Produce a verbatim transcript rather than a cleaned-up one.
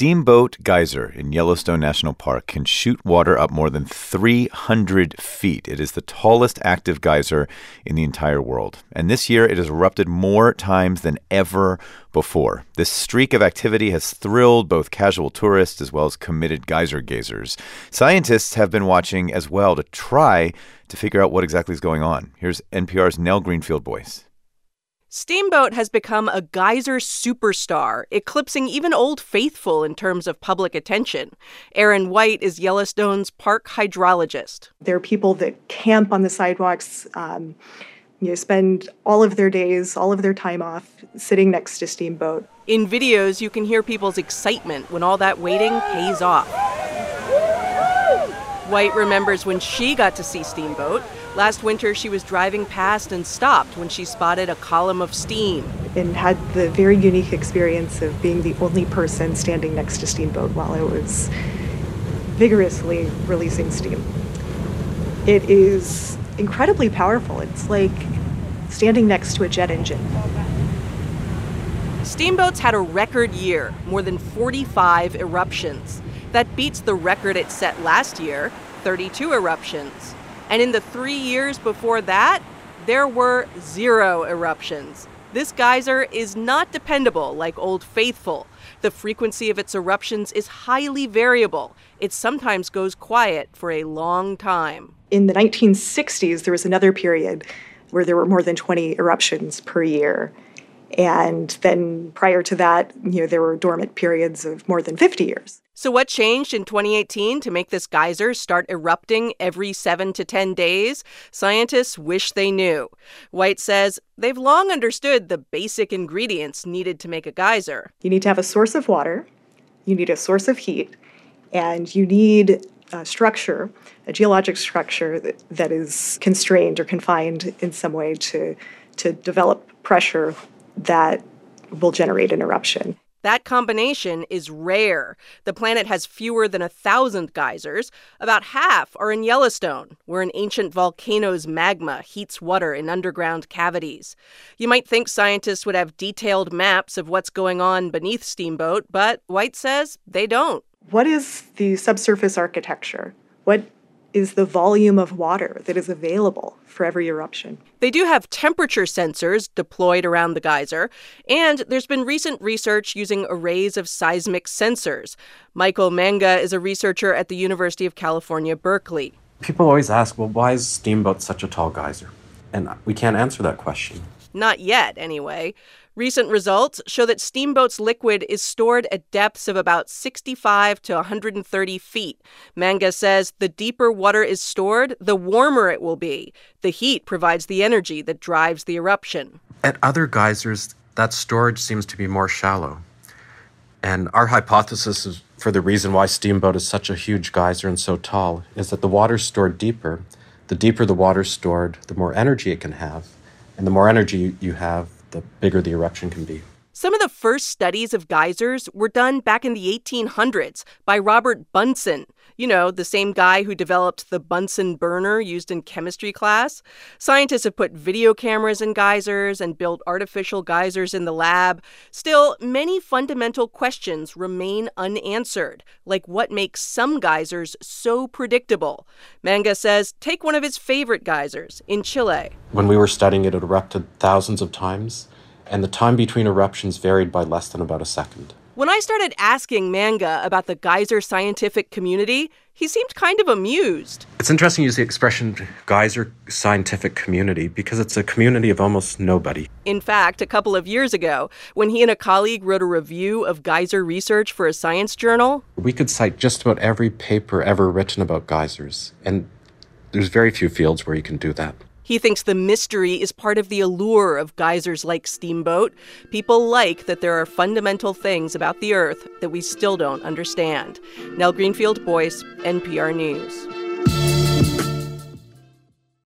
Steamboat Geyser in Yellowstone National Park can shoot water up more than three hundred feet. It is the tallest active geyser in the entire world. And this year, it has erupted more times than ever before. This streak of activity has thrilled both casual tourists as well as committed geyser gazers. Scientists have been watching as well to try to figure out what exactly is going on. Here's N P R's Nell Greenfield-Boyce. Steamboat has become a geyser superstar, eclipsing even Old Faithful in terms of public attention. Erin White is Yellowstone's park hydrologist. There are people that camp on the sidewalks, um, you know, spend all of their days, all of their time off sitting next to Steamboat. In videos, you can hear people's excitement when all that waiting pays off. White remembers when she got to see Steamboat. Last winter, she was driving past and stopped when she spotted a column of steam. And had the very unique experience of being the only person standing next to Steamboat while it was vigorously releasing steam. It is incredibly powerful. It's like standing next to a jet engine. Steamboat's had a record year, more than forty-five eruptions. That beats the record it set last year, thirty-two eruptions. And in the three years before that, there were zero eruptions. This geyser is not dependable like Old Faithful. The frequency of its eruptions is highly variable. It sometimes goes quiet for a long time. In the nineteen sixties, there was another period where there were more than twenty eruptions per year. And then prior to that, you know, there were dormant periods of more than fifty years. So what changed in twenty eighteen to make this geyser start erupting every seven to ten days? Scientists wish they knew. White says they've long understood the basic ingredients needed to make a geyser. You need to have a source of water, you need a source of heat, and you need a structure, a geologic structure that, that is constrained or confined in some way to, to develop pressure that will generate an eruption. That combination is rare. The planet has fewer than a thousand geysers. About half are in Yellowstone, where an ancient volcano's magma heats water in underground cavities. You might think scientists would have detailed maps of what's going on beneath Steamboat, but White says they don't. What is the subsurface architecture? What is the volume of water that is available for every eruption? They do have temperature sensors deployed around the geyser, and there's been recent research using arrays of seismic sensors. Michael Manga is a researcher at the University of California, Berkeley. People always ask, well, why is Steamboat such a tall geyser? And we can't answer that question. Not yet, anyway. Recent results show that Steamboat's liquid is stored at depths of about sixty-five to one hundred thirty feet. Manga says the deeper water is stored, the warmer it will be. The heat provides the energy that drives the eruption. At other geysers, that storage seems to be more shallow. And our hypothesis is for the reason why Steamboat is such a huge geyser and so tall is that the water's stored deeper. The deeper the water's stored, the more energy it can have. And the more energy you have, the bigger the eruption can be. Some of the first studies of geysers were done back in the eighteen hundreds by Robert Bunsen. You know, the same guy who developed the Bunsen burner used in chemistry class. Scientists have put video cameras in geysers and built artificial geysers in the lab. Still, many fundamental questions remain unanswered, like what makes some geysers so predictable. Manga says take one of his favorite geysers in Chile. When we were studying it, it erupted thousands of times, and the time between eruptions varied by less than about a second. When I started asking Manga about the geyser scientific community, he seemed kind of amused. It's interesting to use the expression geyser scientific community because it's a community of almost nobody. In fact, a couple of years ago, when he and a colleague wrote a review of geyser research for a science journal, we could cite just about every paper ever written about geysers, and there's very few fields where you can do that. He thinks the mystery is part of the allure of geysers like Steamboat. People like that there are fundamental things about the Earth that we still don't understand. Nell Greenfield-Boyce, N P R News.